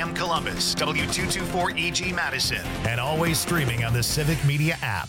AM Columbus, W224EG Madison, and always streaming on the Civic Media app.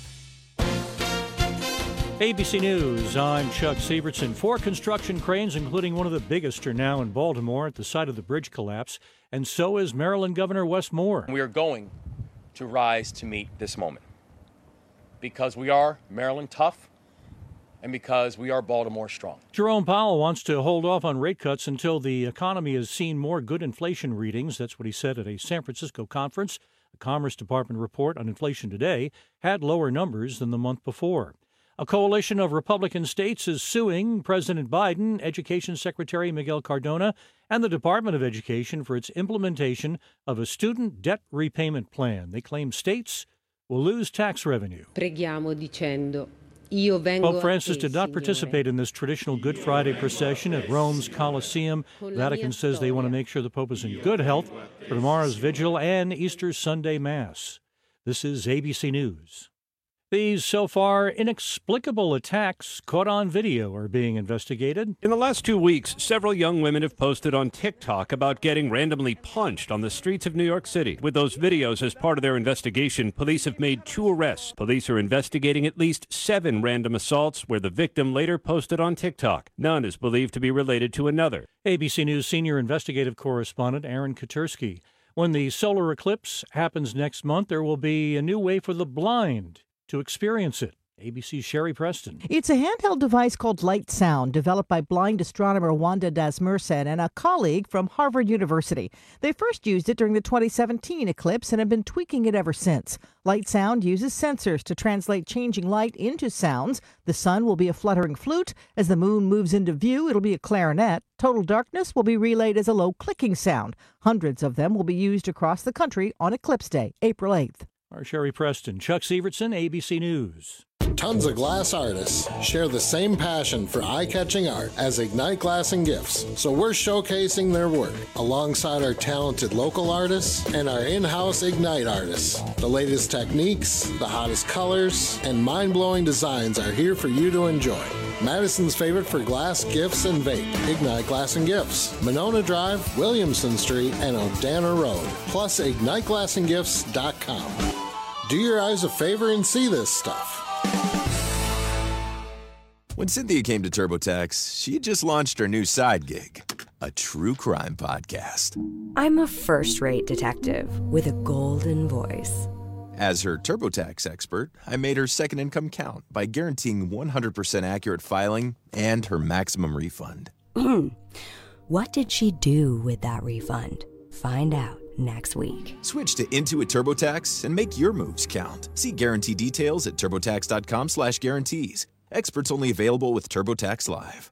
ABC News, I'm Chuck Sievertson. 4 construction cranes, including one of the biggest, are now in Baltimore at the site of the bridge collapse, and so is Maryland Governor Wes Moore. We are going to rise to meet this moment because we are Maryland tough and because we are Baltimore strong. Jerome Powell wants to hold off on rate cuts until the economy has seen more good inflation readings. That's what he said at a San Francisco conference. The Commerce Department report on inflation today had lower numbers than the month before. A coalition of Republican states is suing President Biden, Education Secretary Miguel Cardona, and the Department of Education for its implementation of a student debt repayment plan. They claim states will lose tax revenue. Pope Francis did not participate in this traditional Good Friday procession at Rome's Colosseum. Vatican says they want to make sure the Pope is in good health for tomorrow's vigil and Easter Sunday Mass. This is ABC News. These so far inexplicable attacks caught on video are being investigated. In the last 2 weeks, several young women have posted on TikTok about getting randomly punched on the streets of New York City. With those videos as part of their investigation, police have made 2 arrests. Police are investigating at least 7 random assaults where the victim later posted on TikTok. None is believed to be related to another. ABC News senior investigative correspondent Aaron Katursky. When the solar eclipse happens next month, there will be a new way for the blind to experience it. ABC's Sherry Preston. It's a handheld device called Light Sound, developed by blind astronomer Wanda Das Merced and a colleague from Harvard University. They first used it during the 2017 eclipse and have been tweaking it ever since. Light Sound uses sensors to translate changing light into sounds. The sun will be a fluttering flute. As the moon moves into view, it'll be a clarinet. Total darkness will be relayed as a low clicking sound. Hundreds of them will be used across the country on Eclipse Day, April 8th. Our Sherry Preston, Chuck Sievertson, ABC News. Tons of glass artists share the same passion for eye-catching art as Ignite Glass and Gifts, so we're showcasing their work alongside our talented local artists and our in-house Ignite artists. The latest techniques, the hottest colors, and mind-blowing designs are here for you to enjoy. Madison's favorite for glass, gifts, and vape. Ignite Glass and Gifts. Monona Drive, Williamson Street, and O'Dana Road. Plus, IgniteGlassandGifts.com. Do your eyes a favor and see this stuff. When Cynthia came to TurboTax, she just launched her new side gig, a true crime podcast. I'm a first-rate detective with a golden voice. As her TurboTax expert, I made her second income count by guaranteeing 100% accurate filing and her maximum refund. What did she do with that refund? Find out next week. Switch to Intuit TurboTax and make your moves count. See guarantee details at turbotax.com/guarantees. Experts only available with TurboTax Live.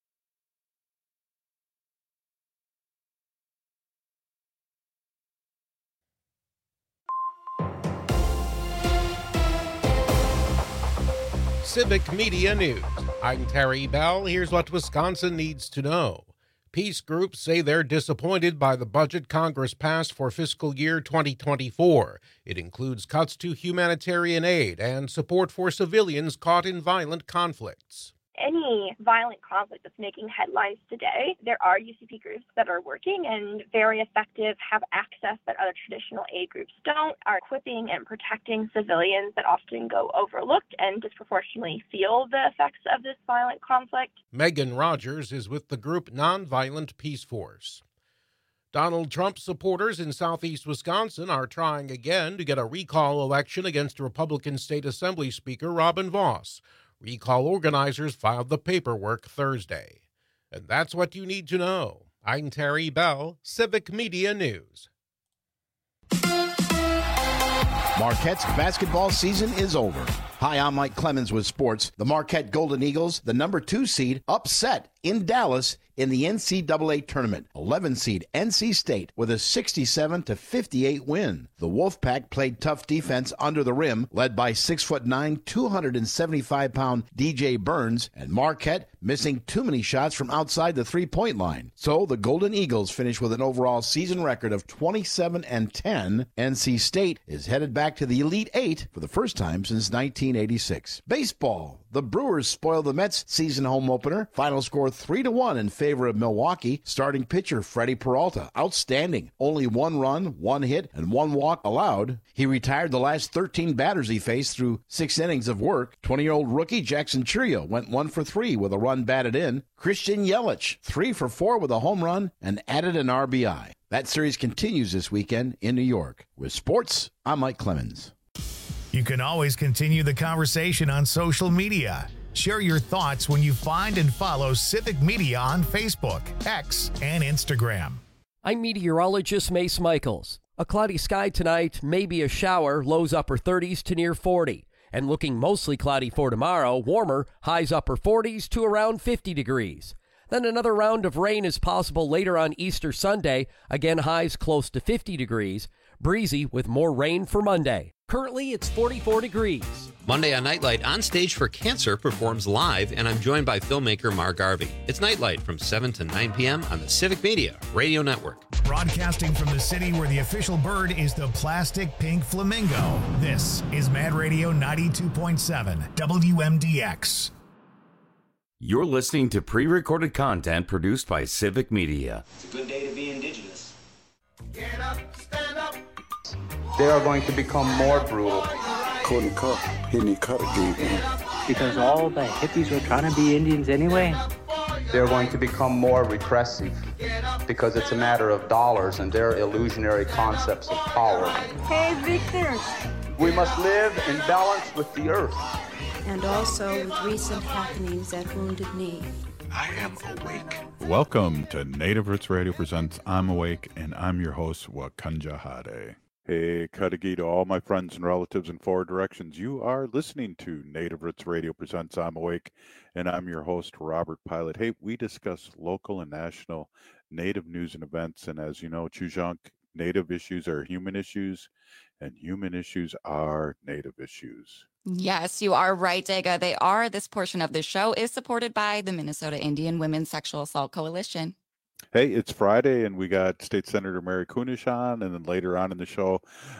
Civic Media News. I'm Terry Bell. Here's what Wisconsin needs to know. Peace groups say they're disappointed by the budget Congress passed for fiscal year 2024. It includes cuts to humanitarian aid and support for civilians caught in violent conflicts. Any violent conflict that's making headlines today, there are UCP groups that are working and very effective, have access that other traditional aid groups don't, are equipping and protecting civilians that often go overlooked and disproportionately feel the effects of this violent conflict. Megan Rogers is with the group Nonviolent Peace Force. Donald Trump supporters in southeast Wisconsin are trying again to get a recall election against Republican State Assembly Speaker Robin Vos. Recall organizers filed the paperwork Thursday. And that's what you need to know. I'm Terry Bell, Civic Media News. Marquette's basketball season is over. Hi, I'm Mike Clemens with sports. The Marquette Golden Eagles, the number 2 seed, upset in Dallas in the NCAA tournament. 11 seed NC State with a 67-58 win. The Wolfpack played tough defense under the rim, led by 6'9", 275-pound DJ Burns, and Marquette missing too many shots from outside the three-point line. So the Golden Eagles finished with an overall season record of 27-10. NC State is headed back to the Elite Eight for the first time since 1986. Baseball. The Brewers spoiled the Mets' season home opener. Final score 3-1 in favor of Milwaukee, starting pitcher Freddie Peralta. Outstanding. Only 1 run, 1 hit, and 1 walk allowed. He retired the last 13 batters he faced through 6 innings of work. 20-year-old rookie Jackson Chourio went 1 for 3 with a run batted in. Christian Yelich, 3 for 4 with a home run and added an RBI. That series continues this weekend in New York. With sports, I'm Mike Clemens. You can always continue the conversation on social media. Share your thoughts when you find and follow Civic Media on Facebook, X, and Instagram. I'm meteorologist Mace Michaels. A cloudy sky tonight, maybe a shower, lows upper 30s to near 40. And looking mostly cloudy for tomorrow, warmer, highs upper 40s to around 50 degrees. Then another round of rain is possible later on Easter Sunday, again highs close to 50 degrees. Breezy with more rain for Monday. Currently, it's 44 degrees. Monday on Nightlight, On Stage for Cancer performs live, and I'm joined by filmmaker Mark Garvey. It's Nightlight from 7 to 9 p.m. on the Civic Media Radio Network. Broadcasting from the city where the official bird is the plastic pink flamingo, this is Mad Radio 92.7 WMDX. You're listening to pre-recorded content produced by Civic Media. It's a good day to be indigenous. Get up, stand up. They are going to become more brutal. Couldn't cut, hitting cut again. Because all the hippies were trying to be Indians anyway. They're going to become more repressive because it's a matter of dollars and their illusionary concepts of power. Hey, Victor. We must live in balance with the earth. And also with recent happenings at Wounded Knee. I am awake. Welcome to Native Roots Radio presents I'm Awake, and I'm your host, Wakanja Hade. Hey, Kadagi to all my friends and relatives in 4 directions. You are listening to Native Roots Radio presents I'm Awake, and I'm your host, Robert Pilot. Hey, we discuss local and national Native news and events, and as you know, Chujunk, Native issues are human issues, and human issues are Native issues. Yes, you are right, Dega. They are. This portion of the show is supported by the Minnesota Indian Women's Sexual Assault Coalition. Hey, it's Friday, and we got State Senator Mary Kunesh on, and then later on in the show,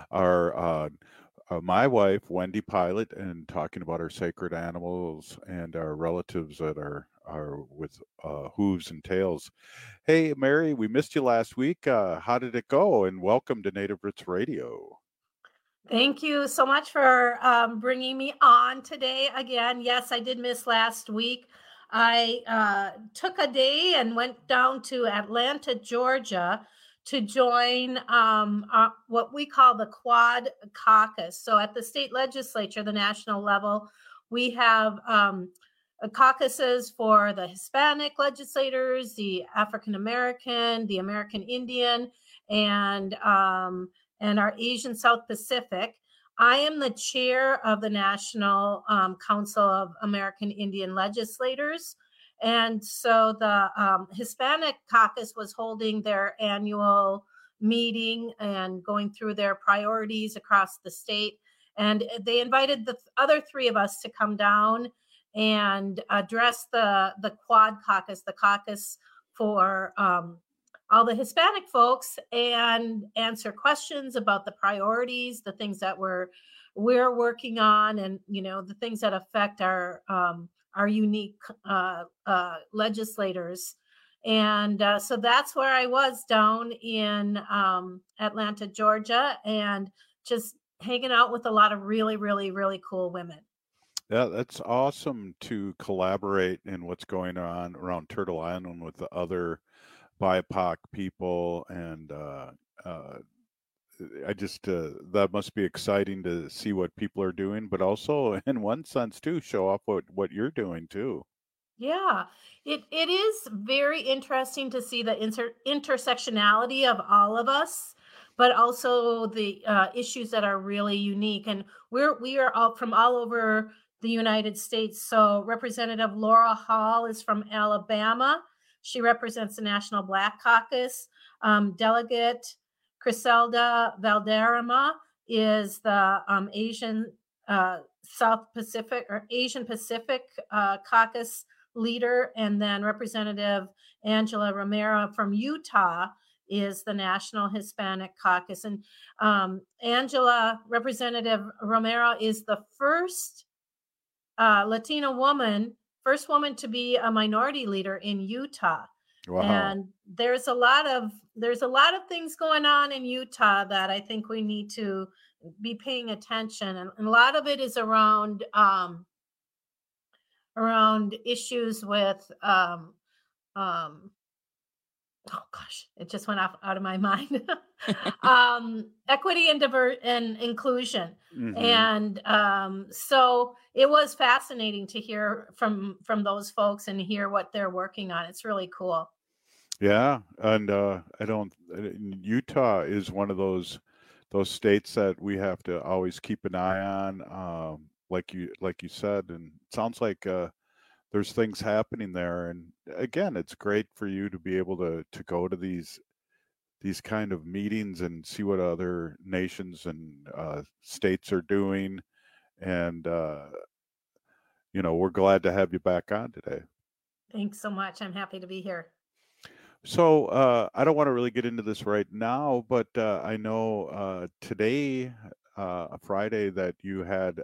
my wife, Wendy Pilot, and talking about our sacred animals and our relatives that are with hooves and tails. Hey, Mary, we missed you last week. How did it go? And welcome to Native Roots Radio. Thank you so much for bringing me on today again. Yes, I did miss last week. I took a day and went down to Atlanta, Georgia to join what we call the Quad Caucus. So at the state legislature, the national level, we have caucuses for the Hispanic legislators, the African American, the American Indian, and our Asian South Pacific. I am the chair of the National Council of American Indian Legislators. And so the Hispanic Caucus was holding their annual meeting and going through their priorities across the state. And they invited the other 3 of us to come down and address the Quad Caucus, the caucus for all the Hispanic folks, and answer questions about the priorities, the things that we're working on, and the things that affect our unique legislators. And so that's where I was down in Atlanta, Georgia, and just hanging out with a lot of really, really, really cool women. Yeah, that's awesome to collaborate in what's going on around Turtle Island with the other BIPOC people, and I just that must be exciting to see what people are doing, but also in one sense too show off what you're doing too. Yeah, it is very interesting to see the intersectionality of all of us, but also the issues that are really unique. And we are all from all over the United States. So Representative Laura Hall is from Alabama. She represents the National Black Caucus. Delegate Criselda Valderrama is the Asian South Pacific or Asian Pacific Caucus leader. And then Representative Angela Romero from Utah is the National Hispanic Caucus. And Representative Romero is the first Latina woman, first woman to be a minority leader in Utah. Wow. And there's a lot of things going on in Utah that I think we need to be paying attention, and a lot of it is around issues with oh gosh, it just went out of my mind. Equity and inclusion. And so it was fascinating to hear from those folks and hear what they're working on. It's really cool. Yeah, and Utah is one of those states that we have to always keep an eye on, like you said, and it sounds like there's things happening there. And again, it's great for you to be able to go to these kind of meetings and see what other nations and states are doing. And we're glad to have you back on today. Thanks so much. I'm happy to be here. So I don't want to really get into this right now, but I know today, Friday, that you had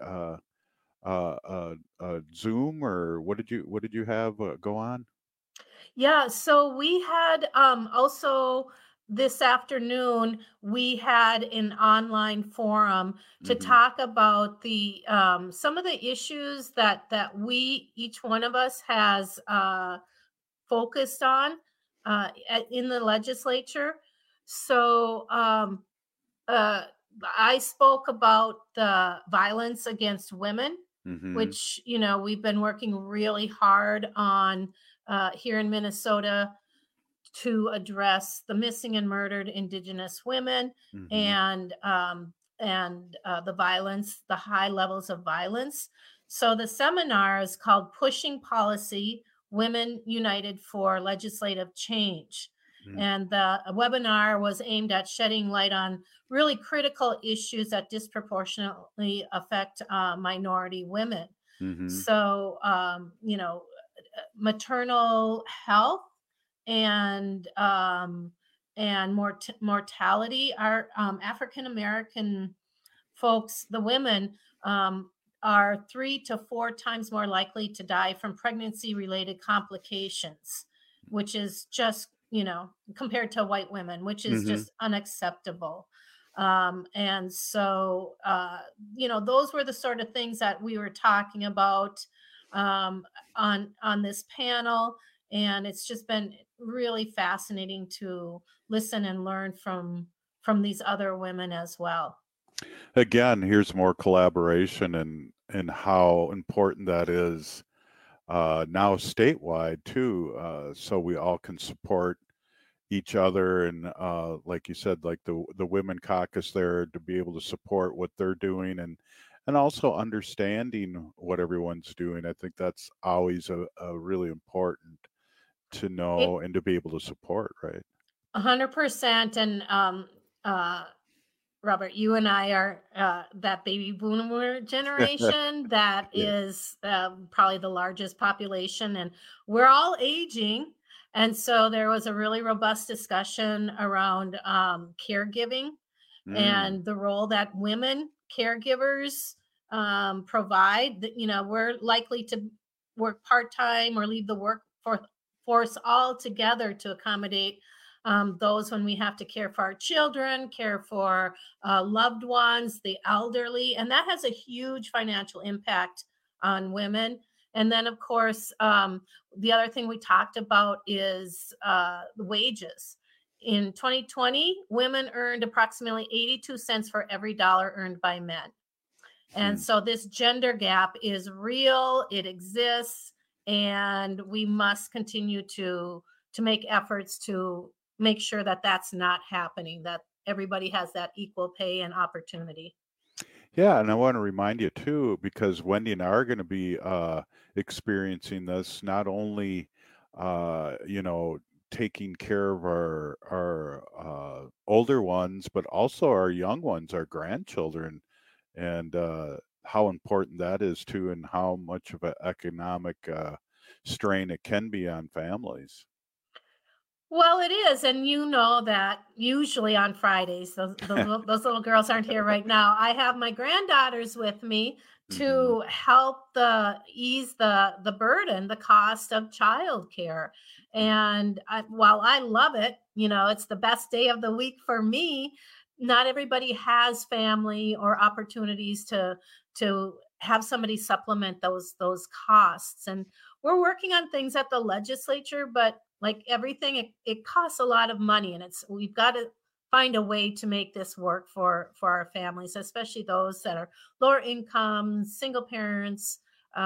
Zoom, or what did you have go on? Yeah, so we had also this afternoon we had an online forum to talk about the some of the issues that each one of us has focused on in the legislature. So I spoke about the violence against women, which we've been working really hard on here in Minnesota to address the missing and murdered Indigenous women and the violence, the high levels of violence. So the seminar is called Pushing Policy: Women United for Legislative Change. And the webinar was aimed at shedding light on really critical issues that disproportionately affect minority women. So, maternal health and mortality. Our African American folks, the women, are 3 to 4 times more likely to die from pregnancy-related complications, which is just, compared to white women, which is just unacceptable. And so, those were the sort of things that we were talking about on this panel. And it's just been really fascinating to listen and learn from these other women as well. Again, here's more collaboration and how important that is now statewide too, so we all can support each other. And like you said, like the Women Caucus there, to be able to support what they're doing and also understanding what everyone's doing. I think that's always a really important to know and to be able to support, right? 100%. And Robert, you and I are that baby boomer generation that is probably the largest population, and we're all aging. And so there was a really robust discussion around caregiving and the role that women caregivers provide. We're likely to work part-time or leave the workforce altogether to accommodate those when we have to care for our children, care for loved ones, the elderly, and that has a huge financial impact on women. And then, of course, the other thing we talked about is the wages. In 2020, women earned approximately 82 cents for every dollar earned by men. And so this gender gap is real, it exists, and we must continue to make efforts to make sure that that's not happening, that everybody has that equal pay and opportunity. Yeah, and I want to remind you too, because Wendy and I are going to be experiencing this, not only taking care of our older ones, but also our young ones, our grandchildren, and how important that is too, and how much of an economic strain it can be on families. Well, it is. And you know that usually on Fridays, those little girls aren't here right now. I have my granddaughters with me to help ease the burden, the cost of childcare. And while I love it, it's the best day of the week for me. Not everybody has family or opportunities to have somebody supplement those costs. And we're working on things at the legislature, but like everything, it costs a lot of money, and we've got to find a way to make this work for our families, especially those that are lower income, single parents.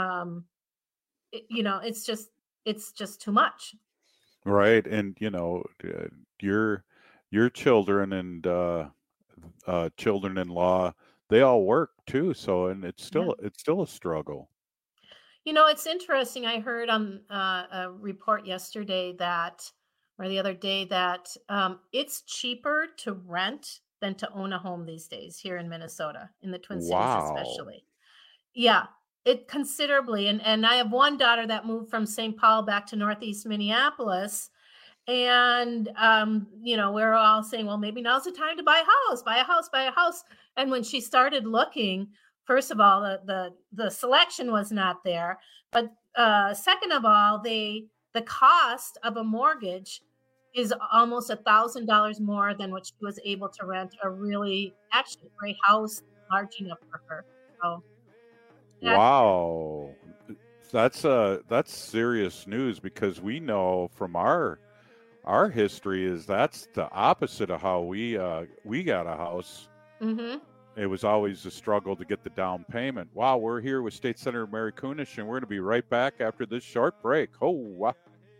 It's just too much. Right. And, your children and children-in-law, they all work too. So, and it's still a struggle. It's interesting. I heard on a report yesterday or the other day that it's cheaper to rent than to own a home these days here in Minnesota, in the Twin Cities especially. Yeah, it considerably. And I have one daughter that moved from St. Paul back to Northeast Minneapolis. And, we're all saying, well, maybe now's the time to buy a house. And when she started looking, first of all, the selection was not there. But second of all, the cost of a mortgage is almost $1,000 more than what she was able to rent a great house large enough for her. So, wow, that's serious news, because we know from our history is that's the opposite of how we got a house. Mm-hmm. It was always a struggle to get the down payment. Wow, we're here with State Senator Mary Kunesh, and we're going to be right back after this short break. Oh, wow.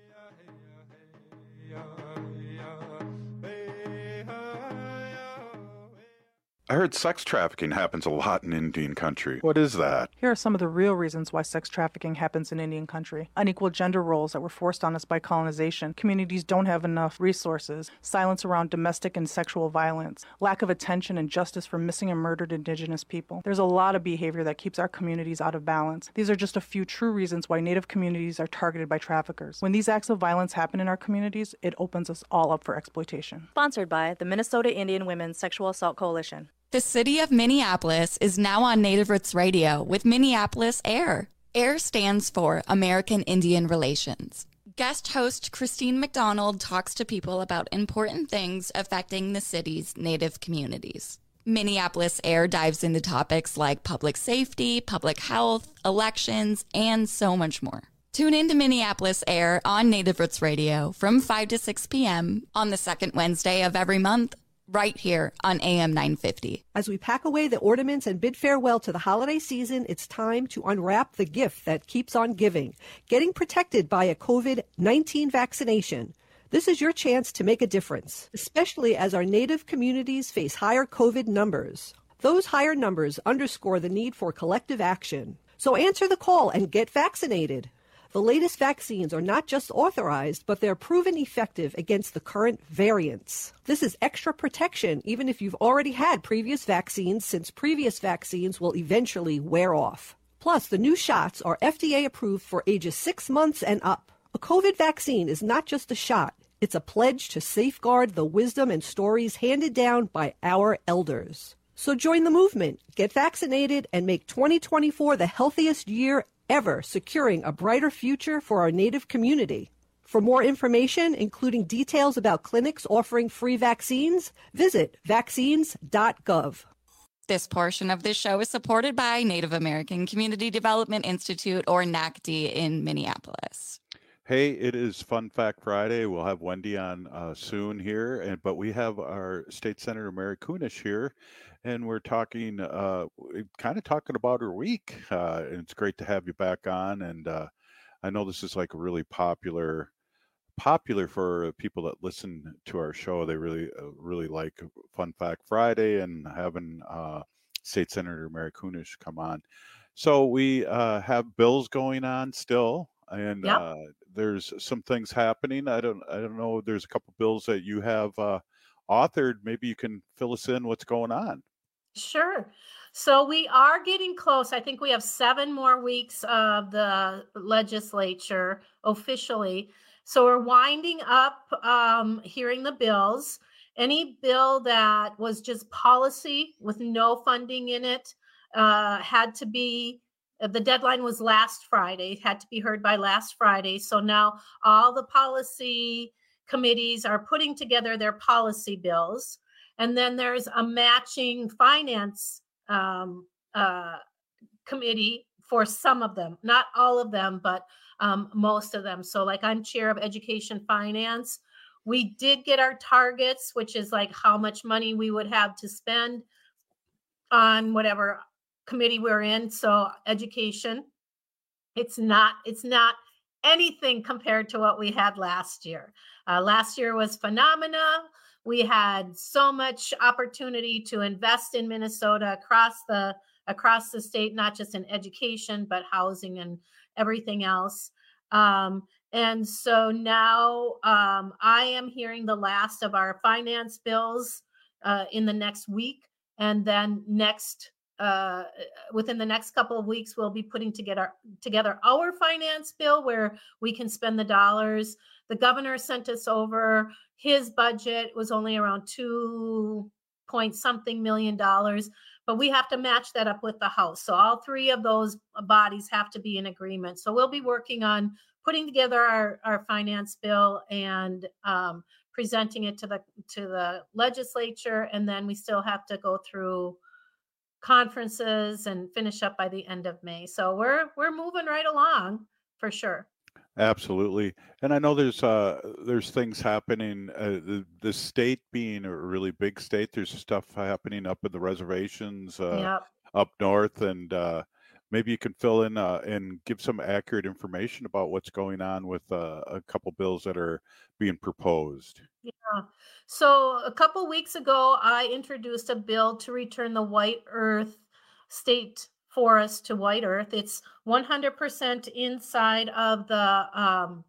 I heard sex trafficking happens a lot in Indian country. What is that? Here are some of the real reasons why sex trafficking happens in Indian country. Unequal gender roles that were forced on us by colonization. Communities don't have enough resources. Silence around domestic and sexual violence. Lack of attention and justice for missing and murdered Indigenous people. There's a lot of behavior that keeps our communities out of balance. These are just a few true reasons why Native communities are targeted by traffickers. When these acts of violence happen in our communities, it opens us all up for exploitation. Sponsored by the Minnesota Indian Women's Sexual Assault Coalition. The city of Minneapolis is now on Native Roots Radio with Minneapolis AIR. AIR stands for American Indian Relations. Guest host Christine McDonald talks to people about important things affecting the city's Native communities. Minneapolis AIR dives into topics like public safety, public health, elections, and so much more. Tune in to Minneapolis AIR on Native Roots Radio from 5 to 6 p.m. on the second Wednesday of every month, right here on AM 950. As we pack away the ornaments and bid farewell to the holiday season, it's time to unwrap the gift that keeps on giving, getting protected by a COVID-19 vaccination. This is your chance to make a difference, especially as our Native communities face higher COVID numbers. Those higher numbers underscore the need for collective action. So answer the call and get vaccinated. The latest vaccines are not just authorized, but they're proven effective against the current variants. This is extra protection even if you've already had previous vaccines, since previous vaccines will eventually wear off. Plus, the new shots are FDA approved for ages 6 months and up. A COVID vaccine is not just a shot. It's a pledge to safeguard the wisdom and stories handed down by our elders. So join the movement, get vaccinated, and make 2024 the healthiest year ever, securing a brighter future for our Native community. For more information, including details about clinics offering free vaccines, visit vaccines.gov. This portion of this show is supported by Native American Community Development Institute, or NACD, in Minneapolis. Hey, it is Fun Fact Friday. We'll have Wendy on soon here, but we have our State Senator Mary Kunesh here, and we're talking, kind of talking about her week. And it's great to have you back on. And I know this is like a really popular for people that listen to our show. They really like Fun Fact Friday and having State Senator Mary Kunesh come on. So we have bills going on still, and there's some things happening. I don't know. There's a couple bills that you have authored. Maybe you can fill us in what's going on. Sure. So we are getting close. I think we have 7 more weeks of the legislature officially. So we're winding up hearing the bills. Any bill that was just policy with no funding in it had to be, the deadline was last Friday, had to be heard by last Friday. So now all the policy committees are putting together their policy bills. And then there's a matching finance committee for some of them, not all of them, but most of them. So like I'm chair of education finance. We did get our targets, which is like how much money we would have to spend on whatever committee we're in. So education, it's not anything compared to what we had last year. Last year was phenomenal. We had so much opportunity to invest in Minnesota across the state, not just in education, but housing and everything else. And so now I am hearing the last of our finance bills in the next week. And then within the next couple of weeks, we'll be putting together our finance bill where we can spend the dollars. The governor sent us over his budget was only around $2.something million, but we have to match that up with the House. So all three of those bodies have to be in agreement. So we'll be working on putting together our finance bill and presenting it to the legislature. And then we still have to go through conferences and finish up by the end of May. So we're moving right along for sure. Absolutely. And I know there's things happening, the state being a really big state, there's stuff happening up in the reservations up north, and maybe you can fill in and give some accurate information about what's going on with a couple bills that are being proposed. Yeah. So a couple weeks ago, I introduced a bill to return the White Earth State Forest to White Earth. It's 100% inside of the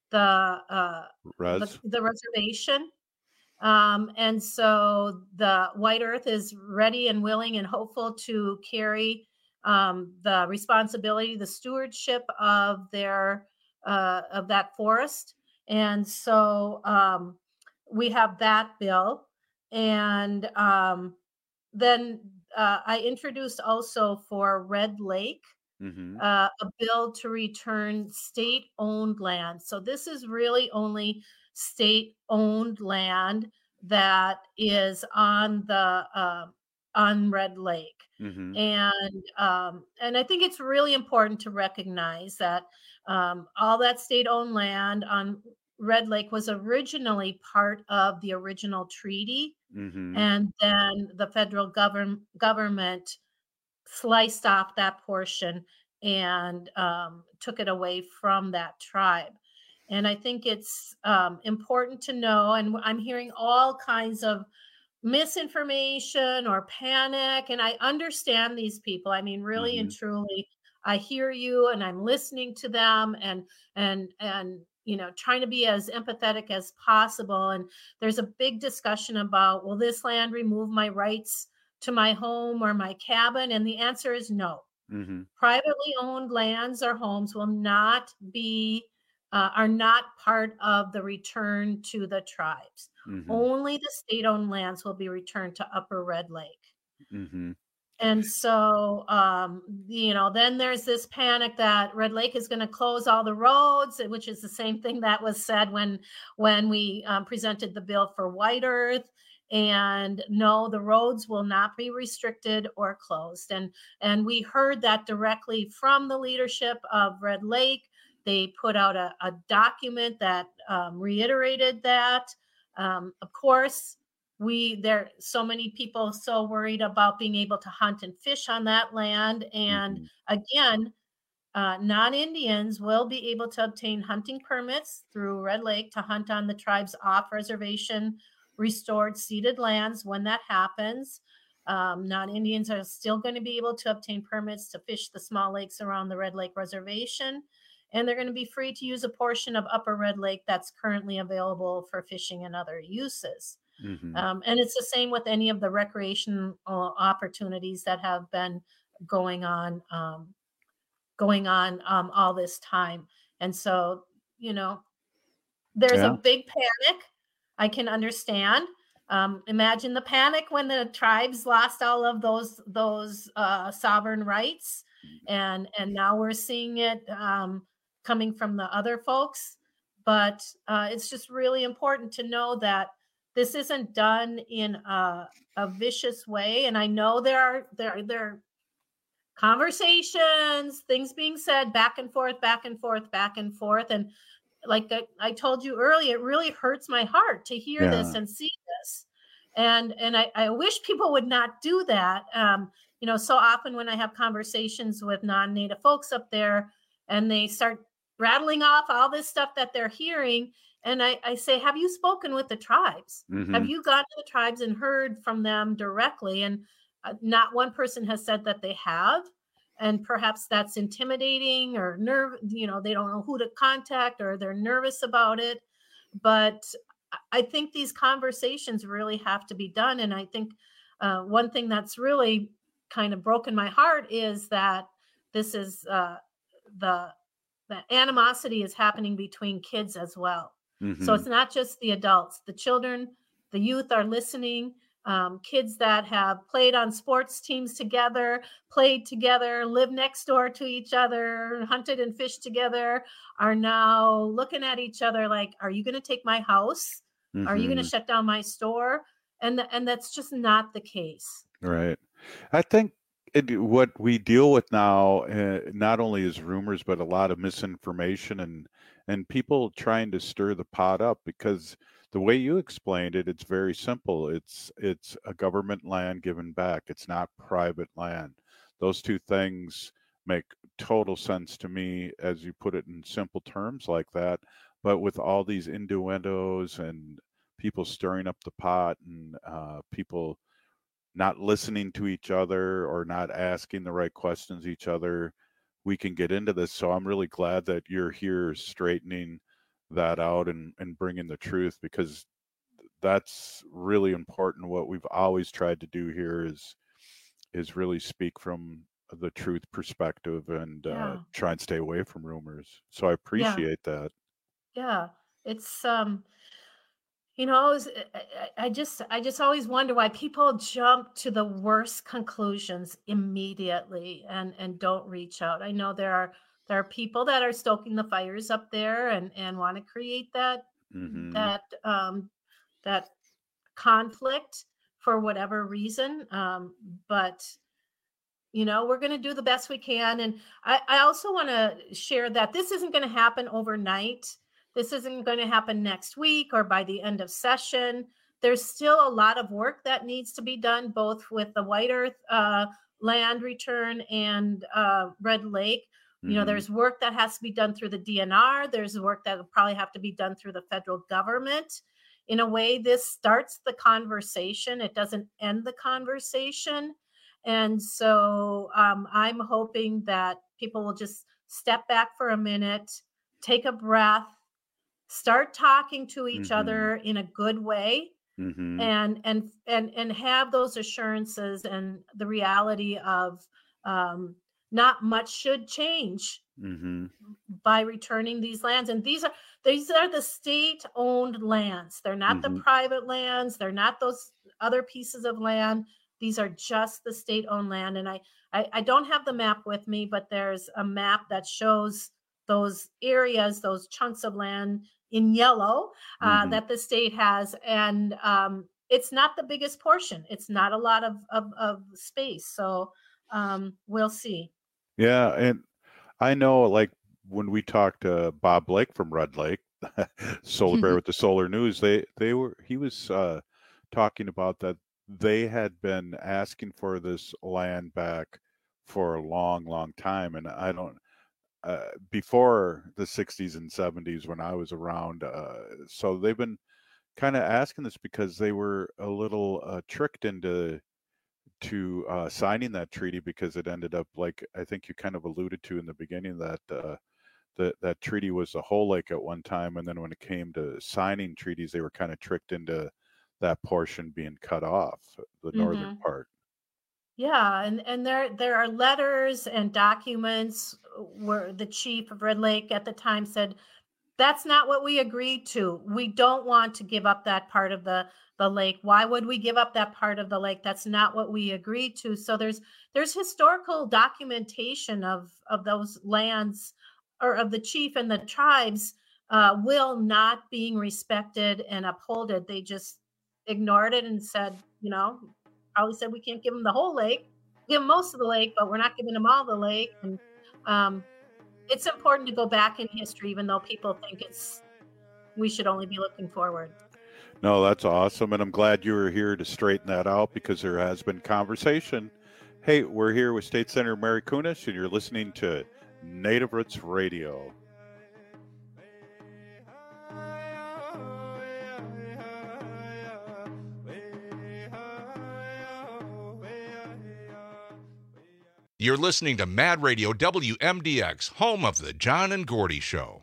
reservation. And so the White Earth is ready and willing and hopeful to carry the responsibility, the stewardship of that forest. And so we have that bill. And then I introduced also for Red Lake a bill to return state-owned land. So this is really only state-owned land that is on Red Lake. And I think it's really important to recognize that all that state-owned land on Red Lake was originally part of the original treaty. And then the federal government sliced off that portion and took it away from that tribe. And I think it's important to know, and I'm hearing all kinds of misinformation or panic, and I understand these people. I mean, really and truly, I hear you and I'm listening to them and trying to be as empathetic as possible. And there's a big discussion about, will this land remove my rights to my home or my cabin? And the answer is no. Privately owned lands or homes will not be, are not part of the return to the tribes. Only the state-owned lands will be returned to Upper Red Lake. And so, then there's this panic that Red Lake is going to close all the roads, which is the same thing that was said when we presented the bill for White Earth. And no, the roads will not be restricted or closed. And we heard that directly from the leadership of Red Lake. They put out a document that reiterated that. Of course, there so many people so worried about being able to hunt and fish on that land. And again, non-Indians will be able to obtain hunting permits through Red Lake to hunt on the tribe's off-reservation restored ceded lands when that happens. Non-Indians are still going to be able to obtain permits to fish the small lakes around the Red Lake Reservation. And they're going to be free to use a portion of Upper Red Lake that's currently available for fishing and other uses. And it's the same with any of the recreation opportunities that have been going on all this time. And so, There's a big panic. I can understand. Imagine the panic when the tribes lost all of those sovereign rights, and now we're seeing it coming from the other folks. But it's just really important to know that this isn't done in a vicious way. And I know there are conversations, things being said back and forth. And like I told you earlier, it really hurts my heart to hear this and see this. And I wish people would not do that. So often when I have conversations with non-Native folks up there and they start rattling off all this stuff that they're hearing, and I say, have you spoken with the tribes? Mm-hmm. Have you gone to the tribes and heard from them directly? And not one person has said that they have. And perhaps that's intimidating or they don't know who to contact or they're nervous about it. But I think these conversations really have to be done. And I think one thing that's really kind of broken my heart is that this is the animosity is happening between kids as well. Mm-hmm. So it's not just the adults, the children, the youth are listening. Kids that have played on sports teams together, played together, lived next door to each other, hunted and fished together, are now looking at each other like, are you going to take my house? Mm-hmm. Are you going to shut down my store? And that's just not the case. Right. I think what we deal with now, not only is rumors, but a lot of misinformation and people trying to stir the pot up, because the way you explained it, it's very simple. It's a government land given back. It's not private land. Those two things make total sense to me as you put it in simple terms like that. But with all these innuendos and people stirring up the pot and people not listening to each other or not asking the right questions each other, we can get into this. So I'm really glad that you're here straightening that out and bringing the truth, because that's really important. What we've always tried to do here is really speak from the truth perspective and try and stay away from rumors. So I appreciate that. Yeah, it's I just always wonder why people jump to the worst conclusions immediately and don't reach out. I know there are people that are stoking the fires up there and want to create that that conflict for whatever reason. But we're going to do the best we can. And I also want to share that this isn't going to happen overnight. This isn't going to happen next week or by the end of session. There's still a lot of work that needs to be done, both with the White Earth land return and Red Lake. There's work that has to be done through the DNR. There's work that will probably have to be done through the federal government. In a way, this starts the conversation. It doesn't end the conversation. And so I'm hoping that people will just step back for a minute, take a breath, start talking to each other in a good way, and have those assurances and the reality of not much should change by returning these lands. And these are the state-owned lands. They're not the private lands. They're not those other pieces of land. These are just the state-owned land. And I don't have the map with me, but there's a map that shows those areas, those chunks of land in yellow that the state has. And it's not the biggest portion. It's not a lot of space. So we'll see. Yeah. And I know, like, when we talked to Bob Blake from Red Lake, Solar Bear with the Solar News, he was talking about that they had been asking for this land back for a long, long time. And I don't, before the 60s and 70s when I was around. So they've been kind of asking this because they were a little tricked into signing that treaty, because it ended up, like I think you kind of alluded to in the beginning, that that treaty was the whole lake at one time. And then when it came to signing treaties, they were kind of tricked into that portion being cut off, the northern part. Yeah, and there are letters and documents where the chief of Red Lake at the time said, That's not what we agreed to. We don't want to give up that part of the lake. Why would we give up that part of the lake? That's not what we agreed to. So there's historical documentation of those lands, or of the chief and the tribes will not being respected and upholded. They just ignored it and said, probably said, we can't give them the whole lake, give them most of the lake, but we're not giving them all the lake. And it's important to go back in history, even though people think we should only be looking forward. No, that's awesome. And I'm glad you were here to straighten that out, because there has been conversation. Hey, we're here with State Senator Mary Kunesh, and you're listening to Native Roots Radio. You're listening to Mad Radio WMDX, home of the John and Gordy Show.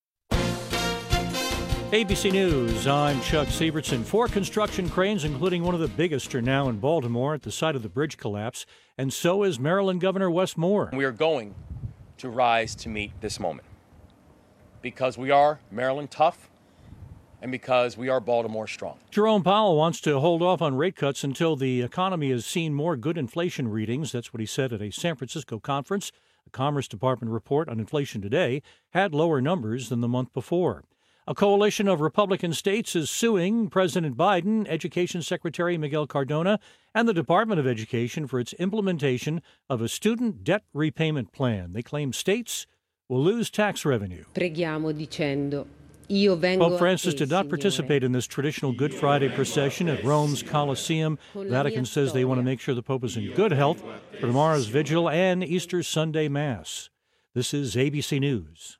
ABC News, I'm Chuck Sievertson. 4 construction cranes, including one of the biggest, are now in Baltimore at the site of the bridge collapse, and so is Maryland Governor Wes Moore. We are going to rise to meet this moment because we are Maryland tough and because we are Baltimore strong. Jerome Powell wants to hold off on rate cuts until the economy has seen more good inflation readings. That's what he said at a San Francisco conference. The Commerce Department report on inflation today had lower numbers than the month before. A coalition of Republican states is suing President Biden, Education Secretary Miguel Cardona, and the Department of Education for its implementation of a student debt repayment plan. They claim states will lose tax revenue. Preghiamo dicendo: Pope Francis did not participate in this traditional Good Friday procession at Rome's Colosseum. Vatican says they want to make sure the Pope is in good health for tomorrow's vigil and Easter Sunday Mass. This is ABC News.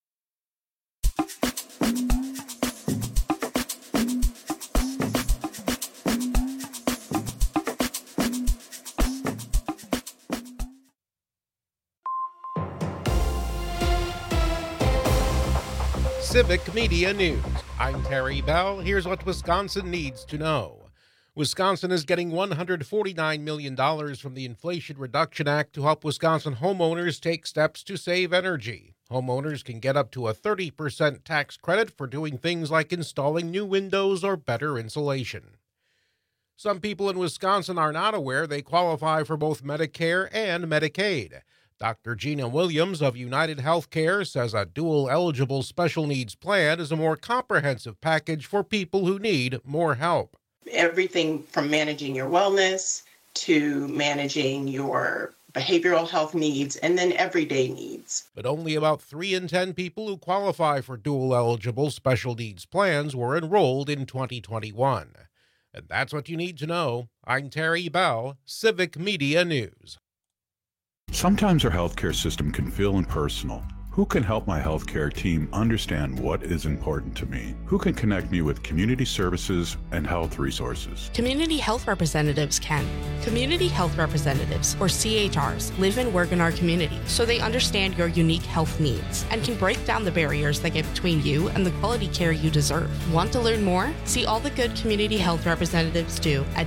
Civic Media News. I'm Terry Bell. Here's what Wisconsin needs to know. Wisconsin is getting $149 million from the Inflation Reduction Act to help Wisconsin homeowners take steps to save energy. Homeowners can get up to a 30% tax credit for doing things like installing new windows or better insulation. Some people in Wisconsin are not aware they qualify for both Medicare and Medicaid. Dr. Gina Williams of United Healthcare says a dual-eligible special needs plan is a more comprehensive package for people who need more help. Everything from managing your wellness to managing your behavioral health needs and then everyday needs. But only about 3 in 10 people who qualify for dual-eligible special needs plans were enrolled in 2021. And that's what you need to know. I'm Terry Bell, Civic Media News. Sometimes our healthcare system can feel impersonal. Who can help my healthcare team understand what is important to me? Who can connect me with community services and health resources? Community health representatives can. Community health representatives, or CHRs, live and work in our community, so they understand your unique health needs and can break down the barriers that get between you and the quality care you deserve. Want to learn more? See all the good community health representatives do at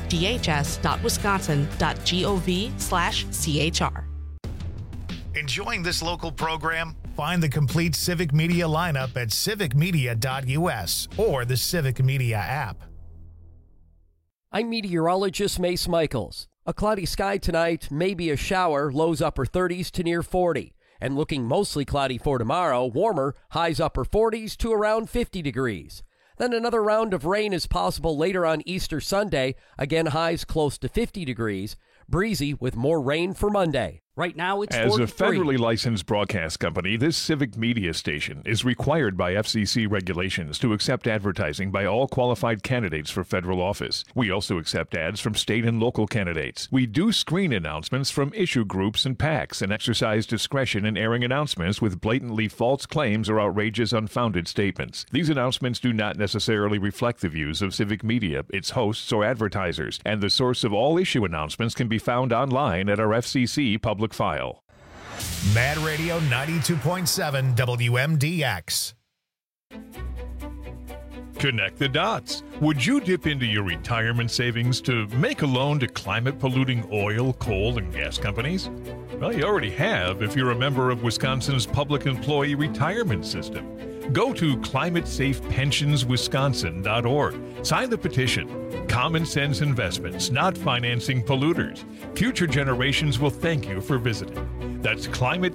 dhs.wisconsin.gov/CHR. Enjoying this local program? Find the complete Civic Media lineup at civicmedia.us or the Civic Media app. I'm meteorologist Mace Michaels. A cloudy sky tonight, maybe a shower, lows upper 30s to near 40. And looking mostly cloudy for tomorrow, warmer, highs upper 40s to around 50 degrees. Then another round of rain is possible later on Easter Sunday, again highs close to 50 degrees. Breezy with more rain for Monday. Right now, it's As 43. a federally licensed broadcast company, this Civic Media station is required by FCC regulations to accept advertising by all qualified candidates for federal office. We also accept ads from state and local candidates. We do screen announcements from issue groups and PACs and exercise discretion in airing announcements with blatantly false claims or outrageous, unfounded statements. These announcements do not necessarily reflect the views of Civic Media, its hosts, or advertisers, and the source of all issue announcements can be found online at our FCC public file. Mad Radio 92.7 WMDX. Connect the dots. Would you dip into your retirement savings to make a loan to climate-polluting oil, coal, and gas companies? Well, you already have if you're a member of Wisconsin's public employee retirement system. Go to climatesafepensionswisconsin.org. Sign the petition. Common sense investments, not financing polluters. Future generations will thank you for visiting. That's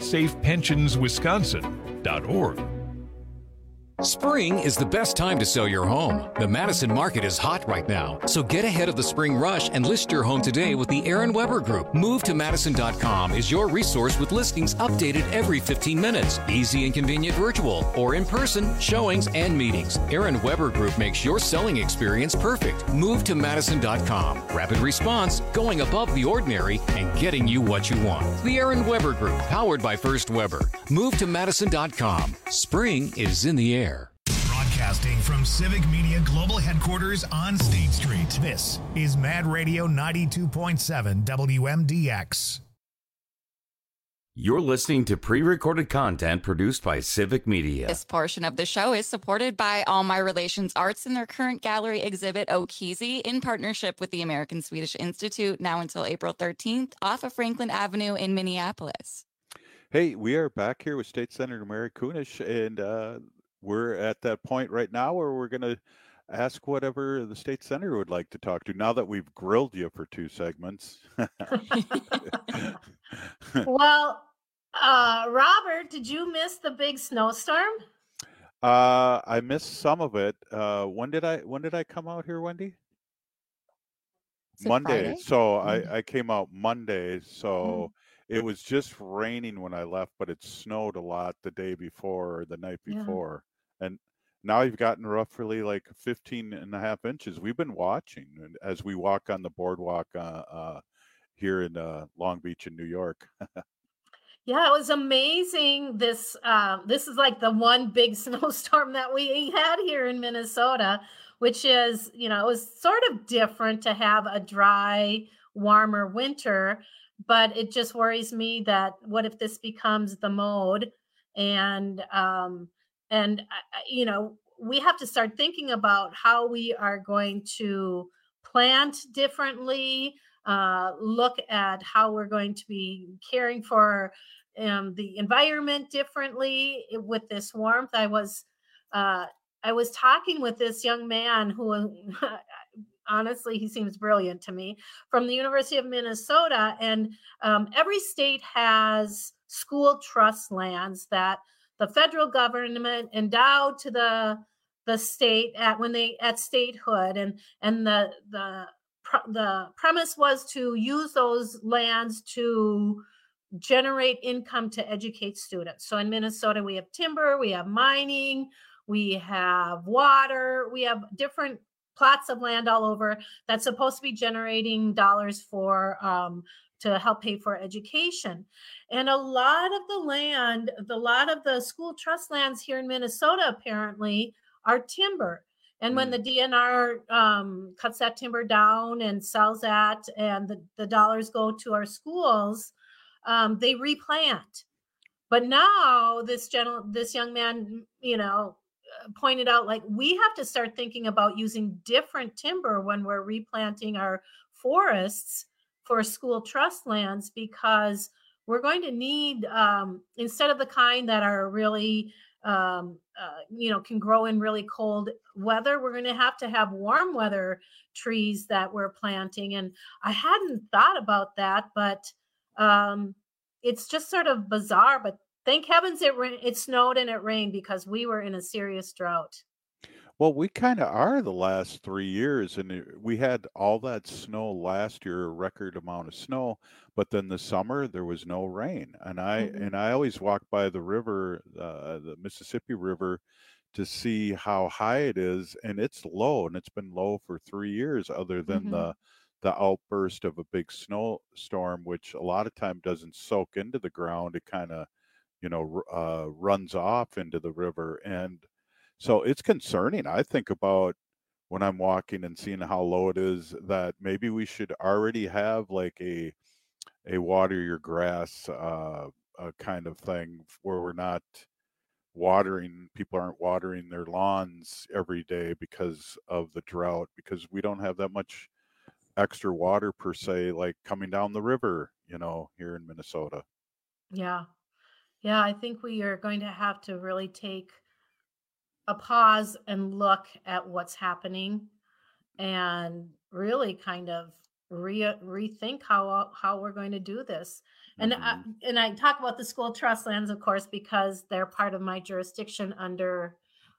climatesafepensionswisconsin.org. Spring is the best time to sell your home. The Madison market is hot right now, so get ahead of the spring rush and list your home today with the Aaron Weber Group. MoveToMadison.com is your resource with listings updated every 15 minutes. Easy and convenient virtual or in-person showings and meetings. Aaron Weber Group makes your selling experience perfect. MoveToMadison.com. Rapid response, going above the ordinary, and getting you what you want. The Aaron Weber Group, powered by First Weber. MoveToMadison.com. Spring is in the air. Broadcasting from Civic Media Global Headquarters on State Street, this is Mad Radio 92.7 WMDX. You're listening to pre-recorded content produced by Civic Media. This portion of the show is supported by All My Relations Arts and their current gallery exhibit, O'Keezy, in partnership with the American Swedish Institute, now until April 13th, off of Franklin Avenue in Minneapolis. Hey, we are back here with State Senator Mary Kunesh, and we're at that point right now where we're going to ask whatever the state senator would like to talk to now that we've grilled you for 2 segments. Well, Robert, did you miss the big snowstorm? I missed some of it. When did I come out here, Wendy? Monday. Friday? So I came out Monday. So it was just raining when I left, but it snowed a lot the day before or the night before. And now you've gotten roughly like 15.5 inches. We've been watching as we walk on the boardwalk here in Long Beach in New York. Yeah, it was amazing. This is like the one big snowstorm that we had here in Minnesota, which is, it was sort of different to have a dry, warmer winter, but it just worries me that what if this becomes the mode, and we have to start thinking about how we are going to plant differently, look at how we're going to be caring for the environment differently with this warmth. I was talking with this young man who, honestly, he seems brilliant to me, from the University of Minnesota. And every state has school trust lands that the federal government endowed to the state at statehood, and the premise was to use those lands to generate income to educate students. So in Minnesota, we have timber, we have mining, we have water, we have different plots of land all over that's supposed to be generating dollars for to help pay for education. And a lot of the school trust lands here in Minnesota apparently are timber. And when the DNR cuts that timber down and sells that, and the dollars go to our schools, they replant. But now this young man, pointed out, like, we have to start thinking about using different timber when we're replanting our forests for school trust lands, because we're going to need, instead of the kind that are really, can grow in really cold weather, we're going to have warm weather trees that we're planting. And I hadn't thought about that, but it's just sort of bizarre. But thank heavens it snowed and it rained, because we were in a serious drought. Well, we kind of are the last 3 years, and we had all that snow last year, a record amount of snow, but then the summer there was no rain. And I always walk by the river, the Mississippi River, to see how high it is, and it's low, and it's been low for 3 years, other than the outburst of a big snowstorm, which a lot of time doesn't soak into the ground. It kind of, runs off into the river. And so it's concerning. I think about when I'm walking and seeing how low it is, that maybe we should already have like a water your grass kind of thing, where we're people aren't watering their lawns every day because of the drought, because we don't have that much extra water per se, like coming down the river, here in Minnesota. Yeah. Yeah, I think we are going to have to really take a pause and look at what's happening and really kind of rethink how we're going to do this. And I talk about the school trust lands, of course, because they're part of my jurisdiction under